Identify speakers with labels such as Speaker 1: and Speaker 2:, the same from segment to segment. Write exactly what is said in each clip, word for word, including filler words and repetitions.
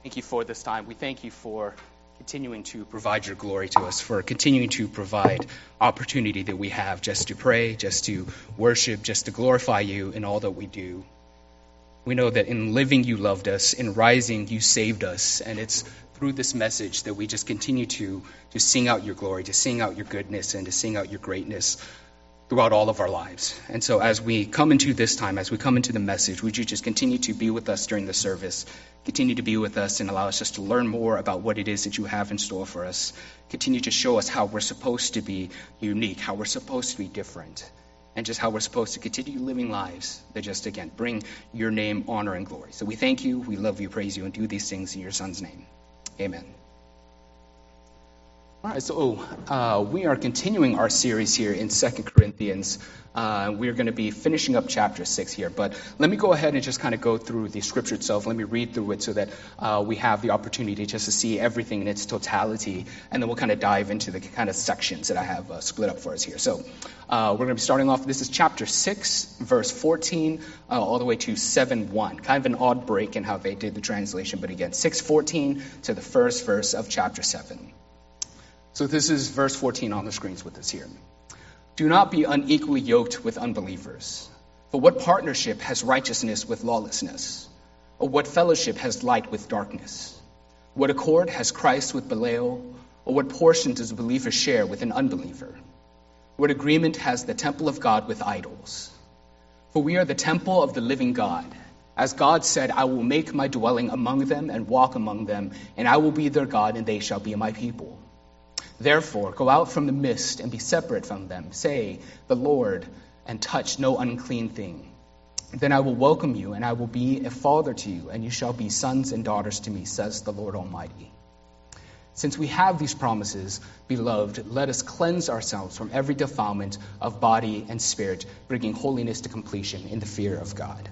Speaker 1: Thank you for this time. We thank you for continuing to provide your glory to us, for continuing to provide opportunity that we have just to pray, just to worship, just to glorify you in all that we do. We know that in living you loved us, in rising you saved us, and it's through this message that we just continue to, to sing out your glory, to sing out your goodness, and to sing out your greatness throughout all of our lives. And so as we come into this time, as we come into the message, would you just continue to be with us during the service, continue to be with us and allow us just to learn more about what it is that you have in store for us, continue to show us how we're supposed to be unique, how we're supposed to be different, and just how we're supposed to continue living lives that just, again, bring your name, honor, and glory. So we thank you, we love you, praise you, and do these things in your Son's name. Amen. All right, so uh, we are continuing our series here in Second Corinthians. Uh, we're going to be finishing up chapter six here, but let me go ahead and just kind of go through the scripture itself. Let me read through it so that uh, we have the opportunity just to see everything in its totality, and then we'll kind of dive into the kind of sections that I have uh, split up for us here. So uh, we're going to be starting off, this is chapter six, verse fourteen, uh, all the way to seven one. Kind of an odd break in how they did the translation, but again, six fourteen to the first verse of chapter seven. So this is verse fourteen on the screens with us here. Do not be unequally yoked with unbelievers. For what partnership has righteousness with lawlessness? Or what fellowship has light with darkness? What accord has Christ with Belial? Or what portion does a believer share with an unbeliever? What agreement has the temple of God with idols? For we are the temple of the living God. As God said, I will make my dwelling among them and walk among them, and I will be their God, and they shall be my people. Therefore, go out from the midst and be separate from them. Say, the Lord, and touch no unclean thing. Then I will welcome you, and I will be a father to you, and you shall be sons and daughters to me, says the Lord Almighty. Since we have these promises, beloved, let us cleanse ourselves from every defilement of body and spirit, bringing holiness to completion in the fear of God.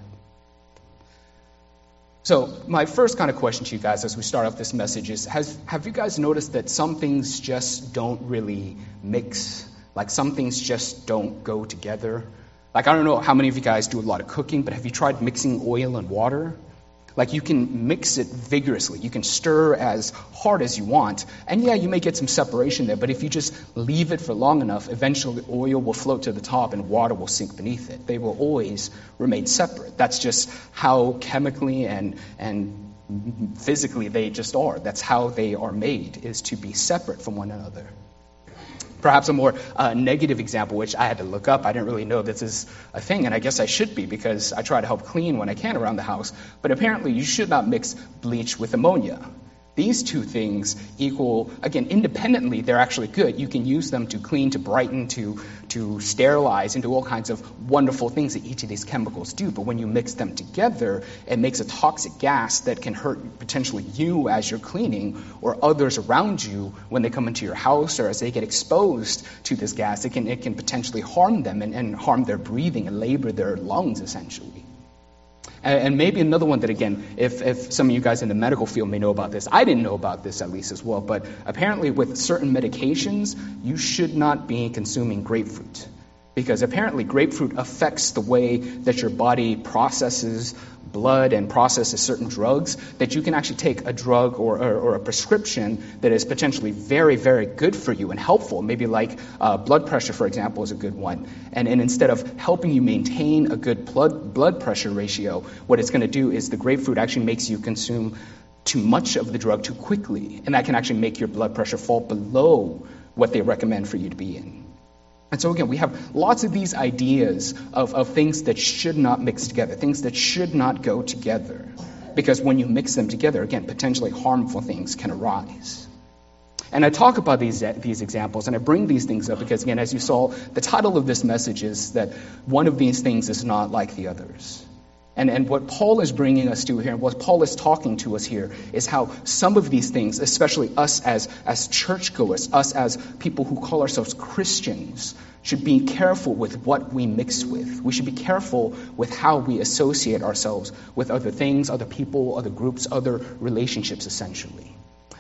Speaker 1: So my first kind of question to you guys as we start off this message is, has, have you guys noticed that some things just don't really mix? Like some things just don't go together? Like I don't know how many of you guys do a lot of cooking, but have you tried mixing oil and water? Like you can mix it vigorously. You can stir as hard as you want. And yeah, you may get some separation there, but if you just leave it for long enough, eventually oil will float to the top and water will sink beneath it. They will always remain separate. That's just how chemically and, and physically they just are. That's how they are made, is to be separate from one another. Perhaps a more uh, negative example, which I had to look up. I didn't really know this is a thing, and I guess I should be because I try to help clean when I can around the house. But apparently you should not mix bleach with ammonia. These two things equal, again, independently, they're actually good. You can use them to clean, to brighten, to, to sterilize, and do all kinds of wonderful things that each of these chemicals do. But when you mix them together, it makes a toxic gas that can hurt potentially you as you're cleaning or others around you when they come into your house or as they get exposed to this gas. It can, it can potentially harm them and, and harm their breathing and labor their lungs, essentially. And maybe another one that, again, if, if some of you guys in the medical field may know about this, I didn't know about this at least as well, but apparently with certain medications, you should not be consuming grapefruit. Because apparently grapefruit affects the way that your body processes blood and processes certain drugs, that you can actually take a drug or, or, or a prescription that is potentially very, very good for you and helpful. Maybe like uh, blood pressure, for example, is a good one. And, and instead of helping you maintain a good blood, blood pressure ratio, what it's going to do is the grapefruit actually makes you consume too much of the drug too quickly. And that can actually make your blood pressure fall below what they recommend for you to be in. And so again, we have lots of these ideas of, of things that should not mix together, things that should not go together. Because when you mix them together, again, potentially harmful things can arise. And I talk about these, these examples, and I bring these things up because, again, as you saw, the title of this message is that one of these things is not like the others. And, and what Paul is bringing us to here, and what Paul is talking to us here, is how some of these things, especially us as, as churchgoers, us as people who call ourselves Christians, should be careful with what we mix with. We should be careful with how we associate ourselves with other things, other people, other groups, other relationships, essentially.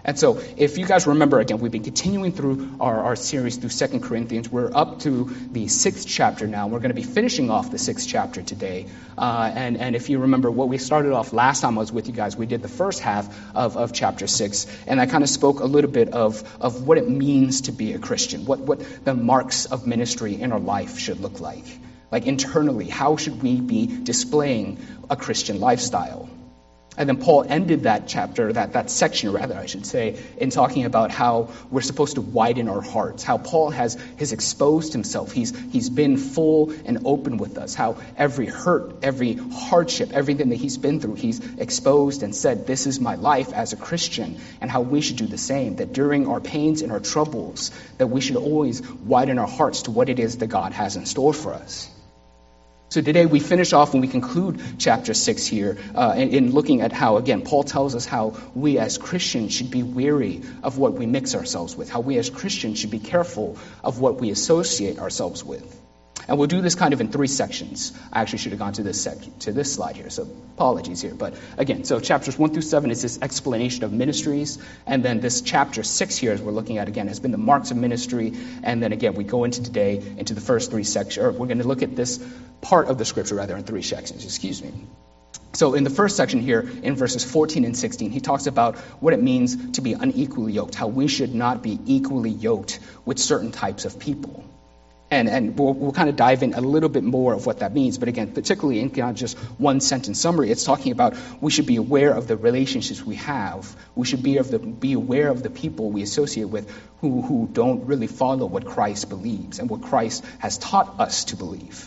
Speaker 1: And so if you guys remember, again, we've been continuing through our, our series through Second Corinthians. We're up to the sixth chapter now. We're going to be finishing off the sixth chapter today. Uh, and, and if you remember what we started off last time I was with you guys, we did the first half of, of chapter six. And I kind of spoke a little bit of, of what it means to be a Christian, what, what the marks of ministry in our life should look like. Like internally, how should we be displaying a Christian lifestyle? And then Paul ended that chapter, that, that section rather, I should say, in talking about how we're supposed to widen our hearts, how Paul has, has exposed himself. He's, he's been full and open with us, how every hurt, every hardship, everything that he's been through, he's exposed and said, this is my life as a Christian, and how we should do the same, that during our pains and our troubles, that we should always widen our hearts to what it is that God has in store for us. So today we finish off and we conclude chapter six here uh, in, in looking at how, again, Paul tells us how we as Christians should be wary of what we mix ourselves with, how we as Christians should be careful of what we associate ourselves with. And we'll do this kind of in three sections. I actually should have gone to this sec- to this slide here, so apologies here. But again, so chapters one through seven is this explanation of ministries. And then this chapter six here, as we're looking at again, has been the marks of ministry. And then again, we go into today into the first three sections, or we're going to look at this part of the scripture rather in three sections, excuse me. So in the first section here, in verses fourteen and sixteen, he talks about what it means to be unequally yoked, how we should not be equally yoked with certain types of people. And, and we'll, we'll kind of dive in a little bit more of what that means. But again, particularly in kind of just one sentence summary, it's talking about we should be aware of the relationships we have. We should be, of the, be aware of the people we associate with who, who don't really follow what Christ believes and what Christ has taught us to believe.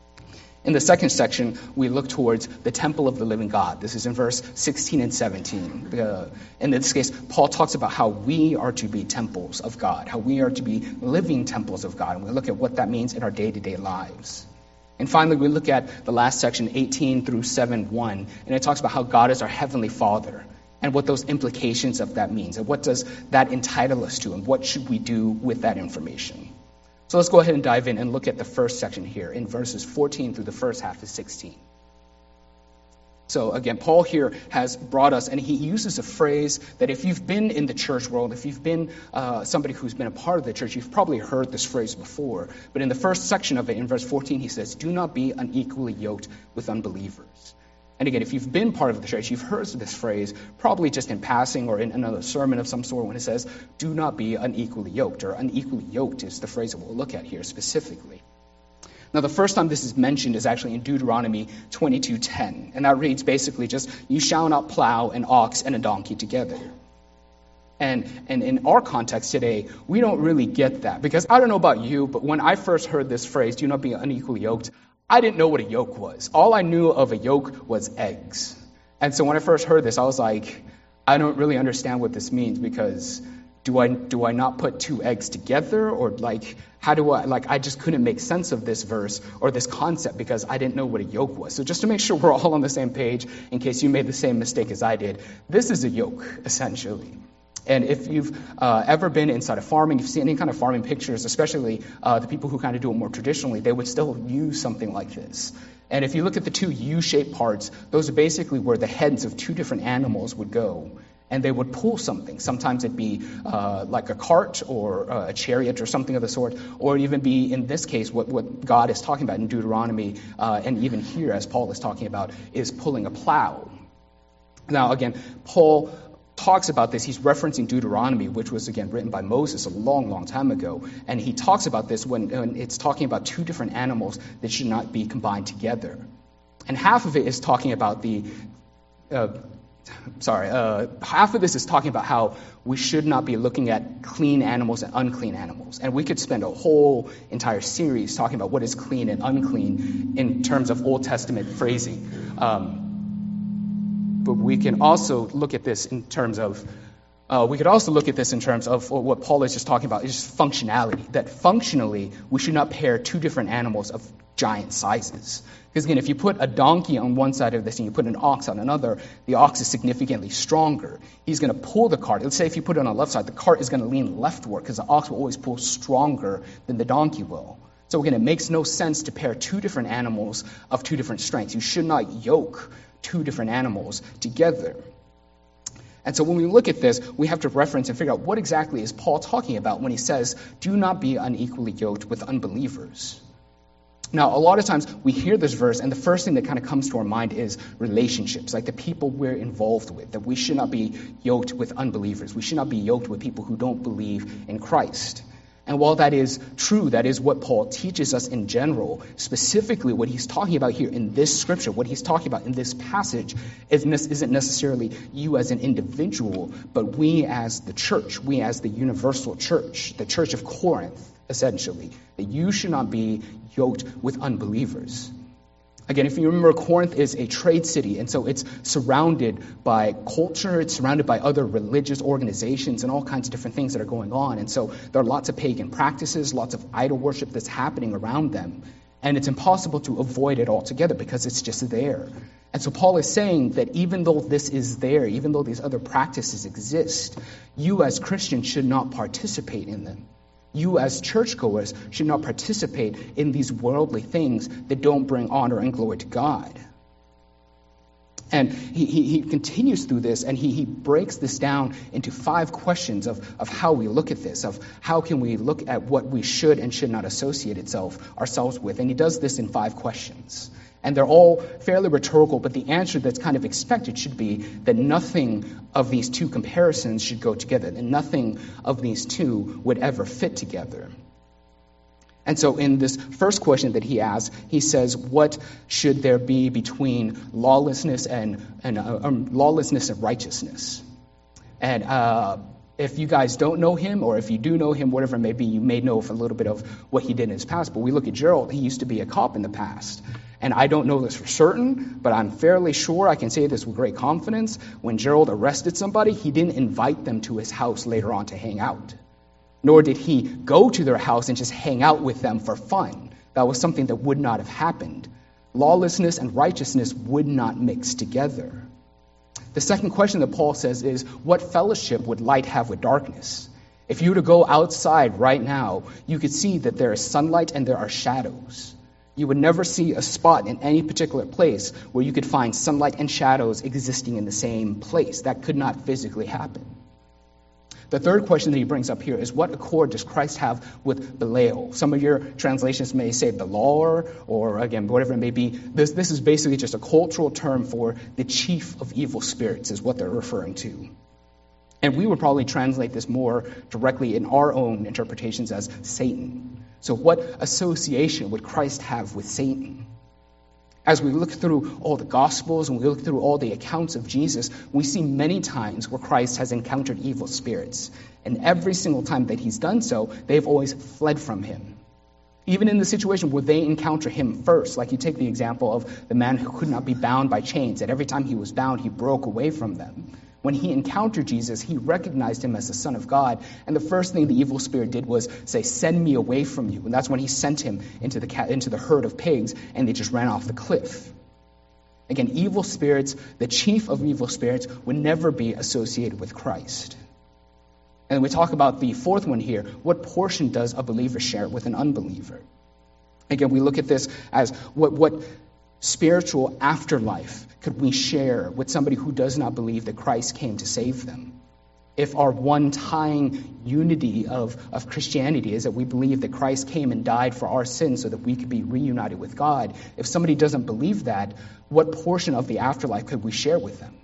Speaker 1: In the second section, we look towards the temple of the living God. This is in verse sixteen and seventeen. Uh, in this case, Paul talks about how we are to be temples of God, how we are to be living temples of God. And we look at what that means in our day-to-day lives. And finally, we look at the last section, eighteen through seven one, and it talks about how God is our heavenly Father and what those implications of that means, and what does that entitle us to, and what should we do with that information. So let's go ahead and dive in and look at the first section here in verses fourteen through the first half of sixteen. So again, Paul here has brought us, and he uses a phrase that if you've been in the church world, if you've been uh, somebody who's been a part of the church, you've probably heard this phrase before. But in the first section of it, in verse fourteen, he says, do not be unequally yoked with unbelievers. And again, if you've been part of the church, you've heard this phrase probably just in passing or in another sermon of some sort when it says, do not be unequally yoked, or unequally yoked is the phrase that we'll look at here specifically. Now, the first time this is mentioned is actually in Deuteronomy twenty-two ten, and that reads basically just, you shall not plow an ox and a donkey together. And, and in our context today, we don't really get that, because I don't know about you, but when I first heard this phrase, do not be unequally yoked, I didn't know what a yoke was. All I knew of a yoke was eggs. And so when I first heard this, I was like, I don't really understand what this means, because do I do I not put two eggs together? Or like, how do I, like, I just couldn't make sense of this verse or this concept because I didn't know what a yoke was. So just to make sure we're all on the same page, in case you made the same mistake as I did, this is a yoke, essentially. And if you've uh, ever been inside of farming, you've seen any kind of farming pictures, especially uh, the people who kind of do it more traditionally, they would still use something like this. And if you look at the two U-shaped parts, those are basically where the heads of two different animals would go. And they would pull something. Sometimes it'd be uh, like a cart or uh, a chariot or something of the sort, or even be, in this case, what, what God is talking about in Deuteronomy, uh, and even here, as Paul is talking about, is pulling a plow. Now, again, Paul talks about this. He's referencing Deuteronomy, which was, again, written by Moses a long, long time ago. And he talks about this when, when it's talking about two different animals that should not be combined together. And half of it is talking about the... Uh, Sorry, uh, half of this is talking about how we should not be looking at clean animals and unclean animals. And we could spend a whole entire series talking about what is clean and unclean in terms of Old Testament phrasing. Um, but we can also look at this in terms of, uh, we could also look at this in terms of what Paul is just talking about, is just functionality. That functionally, we should not pair two different animals of giant sizes. Because again, if you put a donkey on one side of this and you put an ox on another, the ox is significantly stronger. He's going to pull the cart. Let's say if you put it on the left side, the cart is going to lean leftward because the ox will always pull stronger than the donkey will. So again, it makes no sense to pair two different animals of two different strengths. You should not yoke two different animals together. And so when we look at this, we have to reference and figure out what exactly is Paul talking about when he says, do not be unequally yoked with unbelievers. Now, a lot of times we hear this verse, and the first thing that kind of comes to our mind is relationships, like the people we're involved with, that we should not be yoked with unbelievers. We should not be yoked with people who don't believe in Christ. And while that is true, that is what Paul teaches us in general, specifically what he's talking about here in this scripture, what he's talking about in this passage isn't necessarily you as an individual, but we as the church, we as the universal church, the church of Corinth, essentially, that you should not be yoked with unbelievers. Again, if you remember, Corinth is a trade city, and so it's surrounded by culture, it's surrounded by other religious organizations and all kinds of different things that are going on. And so there are lots of pagan practices, lots of idol worship that's happening around them. And it's impossible to avoid it altogether because it's just there. And so Paul is saying that even though this is there, even though these other practices exist, you as Christians should not participate in them. You as churchgoers should not participate in these worldly things that don't bring honor and glory to God. And he, he, he continues through this, and he, he breaks this down into five questions of, of how we look at this, of how can we look at what we should and should not associate itself ourselves with. And he does this in five questions. And they're all fairly rhetorical, but the answer that's kind of expected should be that nothing of these two comparisons should go together, and nothing of these two would ever fit together. And so in this first question that he asks, he says, what should there be between lawlessness and, and uh, um, lawlessness and righteousness? And uh, if you guys don't know him, or if you do know him, whatever it may be, you may know a little bit of what he did in his past. But we look at Gerald, he used to be a cop in the past. And I don't know this for certain, but I'm fairly sure I can say this with great confidence. When Gerald arrested somebody, he didn't invite them to his house later on to hang out. Nor did he go to their house and just hang out with them for fun. That was something that would not have happened. Lawlessness and righteousness would not mix together. The second question that Paul says is, what fellowship would light have with darkness? If you were to go outside right now, you could see that there is sunlight and there are shadows. You would never see a spot in any particular place where you could find sunlight and shadows existing in the same place. That could not physically happen. The third question that he brings up here is, what accord does Christ have with Belial? Some of your translations may say Belial, or again, whatever it may be. This, this is basically just a cultural term for the chief of evil spirits is what they're referring to. And we would probably translate this more directly in our own interpretations as Satan. So what association would Christ have with Satan? As we look through all the Gospels and we look through all the accounts of Jesus, we see many times where Christ has encountered evil spirits. And every single time that he's done so, they've always fled from him. Even in the situation where they encounter him first, like you take the example of the man who could not be bound by chains, that every time he was bound, he broke away from them. When he encountered Jesus, he recognized him as the Son of God. And the first thing the evil spirit did was say, send me away from you. And that's when he sent him into the cat, into the herd of pigs, and they just ran off the cliff. Again, evil spirits, the chief of evil spirits, would never be associated with Christ. And we talk about the fourth one here. What portion does a believer share with an unbeliever? Again, we look at this as what what spiritual afterlife could we share with somebody who does not believe that Christ came to save them? If our one tying unity of, of Christianity is that we believe that Christ came and died for our sins so that we could be reunited with God, if somebody doesn't believe that, what portion of the afterlife could we share with them?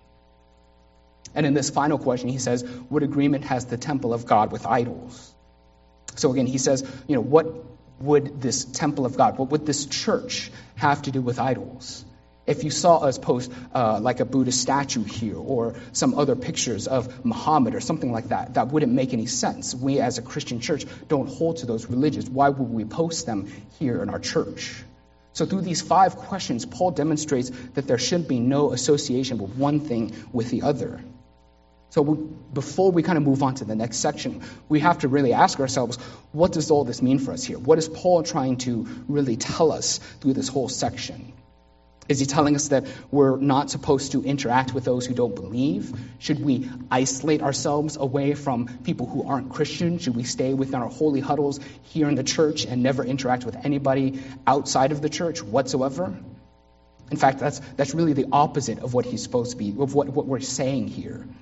Speaker 1: And in this final question, he says, what agreement has the temple of God with idols? So again, he says, you know, what would this temple of God, what would this church have to do with idols? If you saw us post uh, like a Buddha statue here or some other pictures of Muhammad or something like that, that wouldn't make any sense. We as a Christian church don't hold to those religions. Why would we post them here in our church? So through these five questions, Paul demonstrates that there should be no association with one thing with the other. So we, before we kind of move on to the next section, we have to really ask ourselves, what does all this mean for us here? What is Paul trying to really tell us through this whole section? Is he telling us that we're not supposed to interact with those who don't believe? Should we isolate ourselves away from people who aren't Christian? Should we stay within our holy huddles here in the church and never interact with anybody outside of the church whatsoever? In fact, that's that's really the opposite of what he's supposed to be, of what, what we're saying here.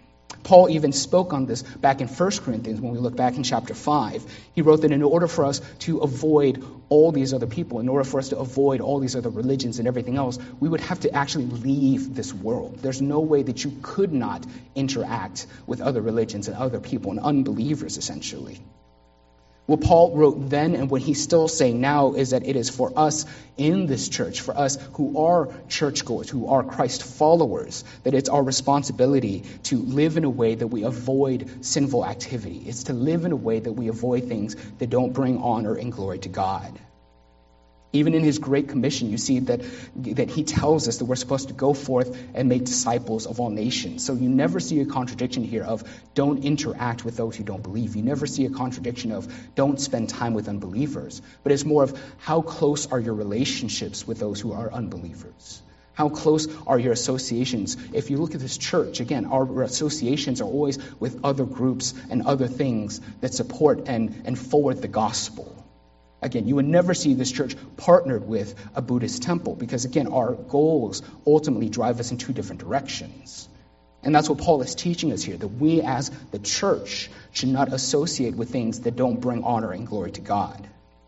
Speaker 1: Paul even spoke on this back in First Corinthians when we look back in chapter five. He wrote that in order for us to avoid all these other people, in order for us to avoid all these other religions and everything else, we would have to actually leave this world. There's no way that you could not interact with other religions and other people and unbelievers, essentially. What Paul wrote then and what he's still saying now is that it is for us in this church, for us who are churchgoers, who are Christ followers, that it's our responsibility to live in a way that we avoid sinful activity. It's to live in a way that we avoid things that don't bring honor and glory to God. Even in his Great Commission, you see that, that he tells us that we're supposed to go forth and make disciples of all nations. So you never see a contradiction here of don't interact with those who don't believe. You never see a contradiction of don't spend time with unbelievers. But it's more of how close are your relationships with those who are unbelievers? How close are your associations? If you look at this church, again, our associations are always with other groups and other things that support and, and forward the gospel. Again, you would never see this church partnered with a Buddhist temple because, again, our goals ultimately drive us in two different directions. And that's what Paul is teaching us here, that we as the church should not associate with things that don't bring honor and glory to God.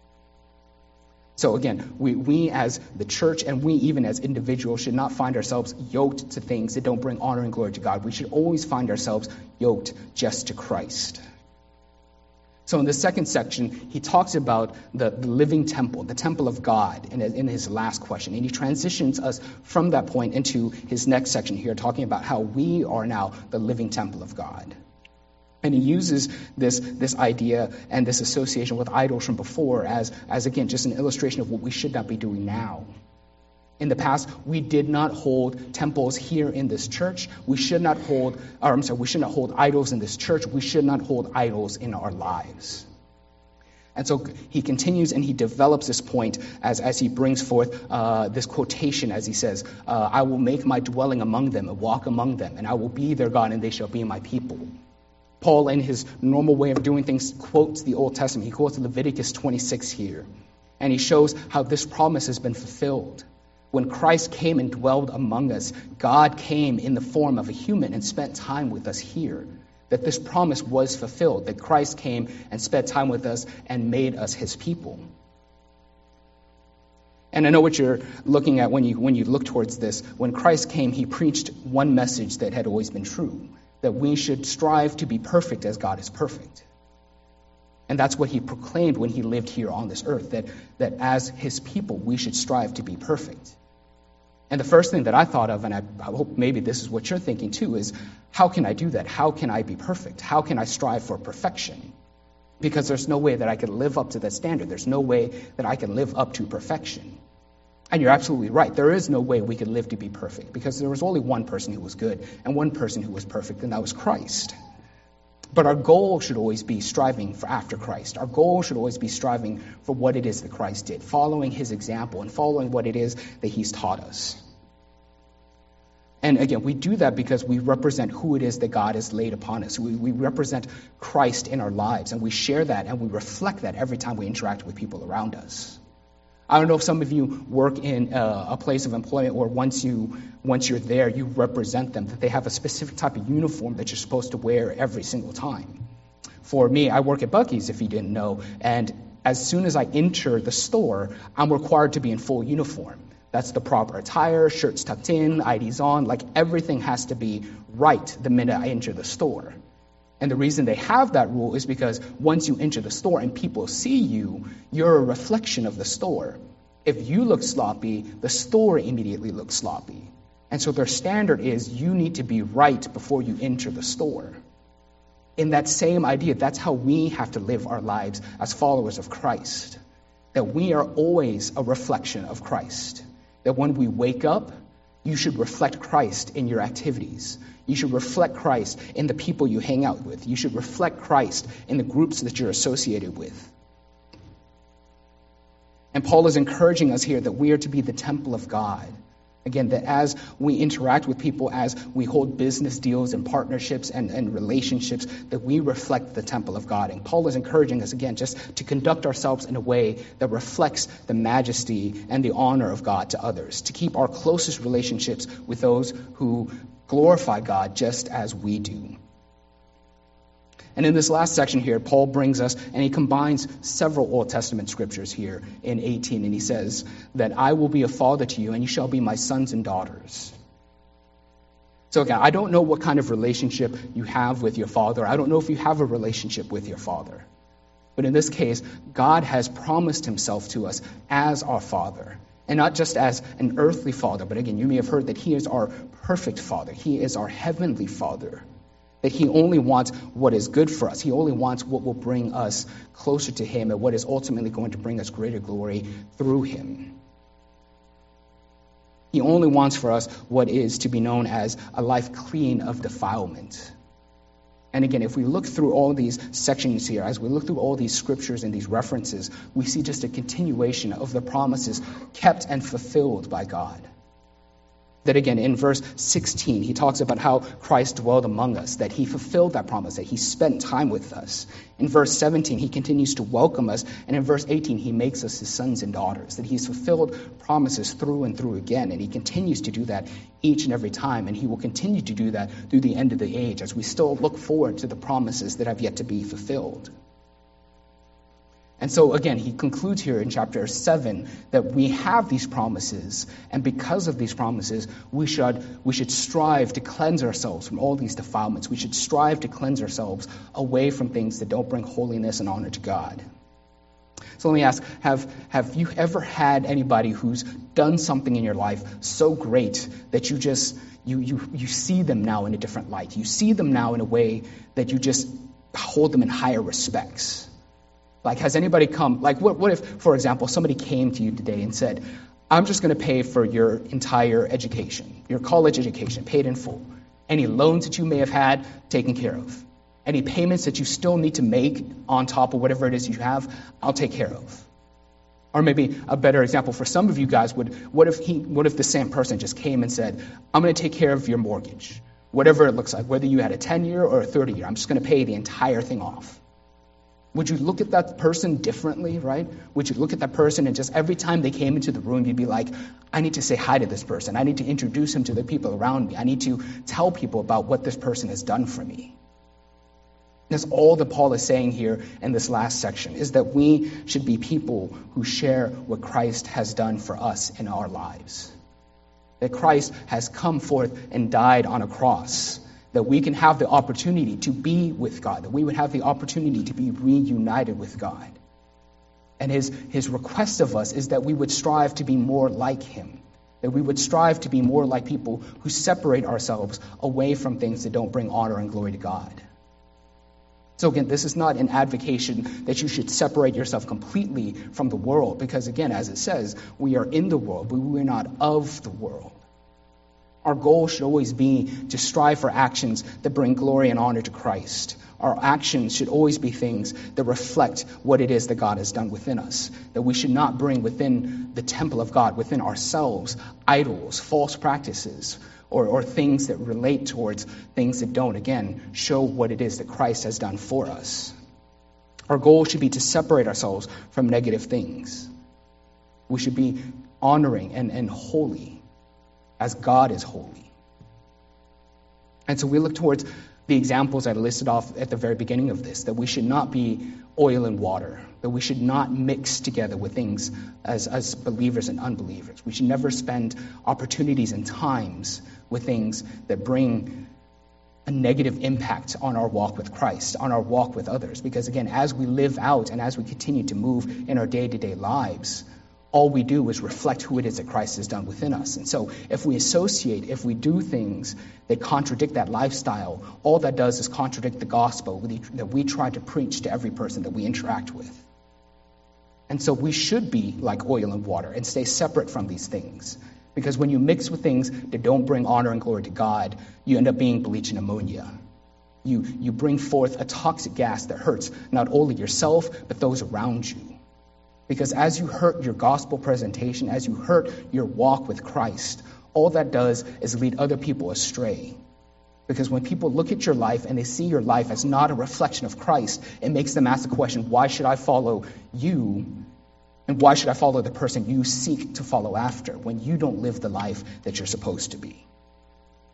Speaker 1: So again, we, we as the church and we even as individuals should not find ourselves yoked to things that don't bring honor and glory to God. We should always find ourselves yoked just to Christ. So in the second section, he talks about the, the living temple, the temple of God, in, in his last question. And he transitions us from that point into his next section here, talking about how we are now the living temple of God. And he uses this, this idea and this association with idols from before as, as, again, just an illustration of what we should not be doing now. In the past, we did not hold temples here in this church. We should not hold, or I'm sorry, we should not hold idols in this church. We should not hold idols in our lives. And so he continues and he develops this point as, as he brings forth uh, this quotation as he says, uh, I will make my dwelling among them and walk among them, and I will be their God and they shall be my people. Paul, in his normal way of doing things, quotes the Old Testament. He quotes Leviticus twenty-six here. And he shows how this promise has been fulfilled. When Christ came and dwelled among us, God came in the form of a human and spent time with us here. That this promise was fulfilled, that Christ came and spent time with us and made us his people. And I know what you're looking at when you when you look towards this. When Christ came, he preached one message that had always been true, that we should strive to be perfect as God is perfect. And that's what he proclaimed when he lived here on this earth, that, that as his people, we should strive to be perfect. And the first thing that I thought of, and I, I hope maybe this is what you're thinking too, is how can I do that? How can I be perfect? How can I strive for perfection? Because there's no way that I can live up to that standard. There's no way that I can live up to perfection. And you're absolutely right. There is no way we can live to be perfect because there was only one person who was good and one person who was perfect, and that was Christ. But our goal should always be striving for after Christ. Our goal should always be striving for what it is that Christ did, following his example and following what it is that he's taught us. And again, we do that because we represent who it is that God has laid upon us. We, we represent Christ in our lives, and we share that and we reflect that every time we interact with people around us. I don't know if some of you work in a, a place of employment or once, you, once you're there, you represent them, that they have a specific type of uniform that you're supposed to wear every single time. For me, I work at Buc-ee's, if you didn't know, and as soon as I enter the store, I'm required to be in full uniform. That's the proper attire, shirts tucked in, I Ds on, like everything has to be right the minute I enter the store. And the reason they have that rule is because once you enter the store and people see you, you're a reflection of the store. If you look sloppy, the store immediately looks sloppy. And so their standard is you need to be right before you enter the store. In that same idea, that's how we have to live our lives as followers of Christ. That we are always a reflection of Christ. That when we wake up, you should reflect Christ in your activities. You should reflect Christ in the people you hang out with. You should reflect Christ in the groups that you're associated with. And Paul is encouraging us here that we are to be the temple of God. Again, that as we interact with people, as we hold business deals and partnerships and, and relationships, that we reflect the temple of God. And Paul is encouraging us, again, just to conduct ourselves in a way that reflects the majesty and the honor of God to others, to keep our closest relationships with those who glorify God just as we do. And in this last section here, Paul brings us, and he combines several Old Testament scriptures here in eighteen, and he says that I will be a father to you, and you shall be my sons and daughters. So again, I don't know what kind of relationship you have with your father. I don't know if you have a relationship with your father. But in this case, God has promised himself to us as our Father. And not just as an earthly Father, but again, you may have heard that he is our perfect Father. He is our heavenly Father. That he only wants what is good for us. He only wants what will bring us closer to him and what is ultimately going to bring us greater glory through him. He only wants for us what is to be known as a life clean of defilement. And again, if we look through all these sections here, as we look through all these scriptures and these references, we see just a continuation of the promises kept and fulfilled by God. That again, in verse sixteen, he talks about how Christ dwelled among us, that he fulfilled that promise, that he spent time with us. In verse seventeen, he continues to welcome us. And in verse eighteen, he makes us his sons and daughters, that he's fulfilled promises through and through again. And he continues to do that each and every time. And he will continue to do that through the end of the age, as we still look forward to the promises that have yet to be fulfilled. And so again, he concludes here in chapter seven that we have these promises, and because of these promises, we should we should strive to cleanse ourselves from all these defilements. We should strive to cleanse ourselves away from things that don't bring holiness and honor to God. So let me ask, have, have you ever had anybody who's done something in your life so great that you just, you, you, you see them now in a different light? You see them now in a way that you just hold them in higher respects? Like, has anybody come, like, what, what if, for example, somebody came to you today and said, I'm just going to pay for your entire education, your college education, paid in full. Any loans that you may have had, taken care of. Any payments that you still need to make on top of whatever it is you have, I'll take care of. Or maybe a better example for some of you guys would, what if he, what if the same person just came and said, I'm going to take care of your mortgage, whatever it looks like, whether you had a ten-year or a thirty-year, I'm just going to pay the entire thing off. Would you look at that person differently, right? Would you look at that person and just every time they came into the room, you'd be like, I need to say hi to this person. I need to introduce him to the people around me. I need to tell people about what this person has done for me. That's all that Paul is saying here in this last section, is that we should be people who share what Christ has done for us in our lives. That Christ has come forth and died on a cross, that we can have the opportunity to be with God, that we would have the opportunity to be reunited with God. And his, his request of us is that we would strive to be more like him, that we would strive to be more like people who separate ourselves away from things that don't bring honor and glory to God. So again, this is not an advocation that you should separate yourself completely from the world, because again, as it says, we are in the world, but we are not of the world. Our goal should always be to strive for actions that bring glory and honor to Christ. Our actions should always be things that reflect what it is that God has done within us. That we should not bring within the temple of God, within ourselves, idols, false practices, or, or things that relate towards things that don't, again, show what it is that Christ has done for us. Our goal should be to separate ourselves from negative things. We should be honoring and, and holy, as God is holy. And so we look towards the examples I listed off at the very beginning of this, that we should not be oil and water, that we should not mix together with things as, as believers and unbelievers. We should never spend opportunities and times with things that bring a negative impact on our walk with Christ, on our walk with others. Because again, as we live out and as we continue to move in our day-to-day lives, all we do is reflect who it is that Christ has done within us. And so if we associate, if we do things that contradict that lifestyle, all that does is contradict the gospel that we try to preach to every person that we interact with. And so we should be like oil and water and stay separate from these things. Because when you mix with things that don't bring honor and glory to God, you end up being bleach and ammonia. You, you bring forth a toxic gas that hurts not only yourself, but those around you. Because as you hurt your gospel presentation, as you hurt your walk with Christ, all that does is lead other people astray. Because when people look at your life and they see your life as not a reflection of Christ, it makes them ask the question, why should I follow you? And why should I follow the person you seek to follow after when you don't live the life that you're supposed to be?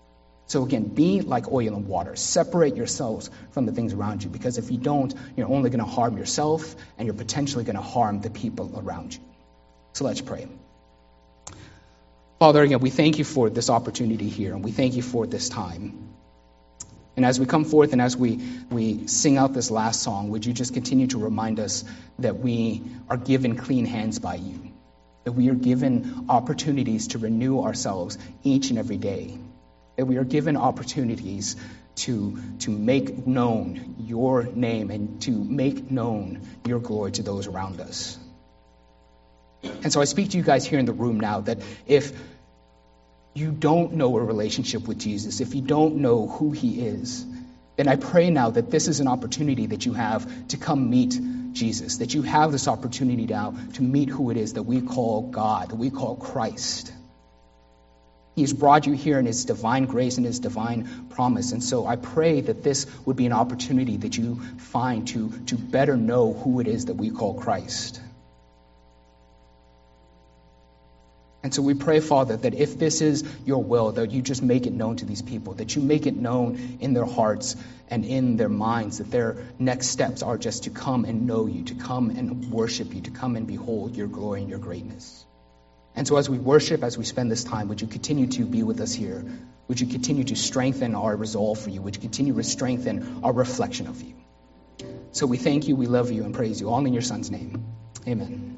Speaker 1: So again, be like oil and water. Separate yourselves from the things around you, because if you don't, you're only going to harm yourself, and you're potentially going to harm the people around you. So let's pray. Father, again, we thank you for this opportunity here, and we thank you for this time. And as we come forth and as we, we sing out this last song, would you just continue to remind us that we are given clean hands by you, that we are given opportunities to renew ourselves each and every day, that we are given opportunities to, to make known your name and to make known your glory to those around us. And so I speak to you guys here in the room now that if you don't know a relationship with Jesus, if you don't know who he is, then I pray now that this is an opportunity that you have to come meet Jesus, that you have this opportunity now to meet who it is that we call God, that we call Christ. He has brought you here in his divine grace and his divine promise. And so I pray that this would be an opportunity that you find to, to better know who it is that we call Christ. And so we pray, Father, that if this is your will, that you just make it known to these people, that you make it known in their hearts and in their minds, that their next steps are just to come and know you, to come and worship you, to come and behold your glory and your greatness. And so as we worship, as we spend this time, would you continue to be with us here? Would you continue to strengthen our resolve for you? Would you continue to strengthen our reflection of you? So we thank you, we love you, and praise you, all in your Son's name. Amen.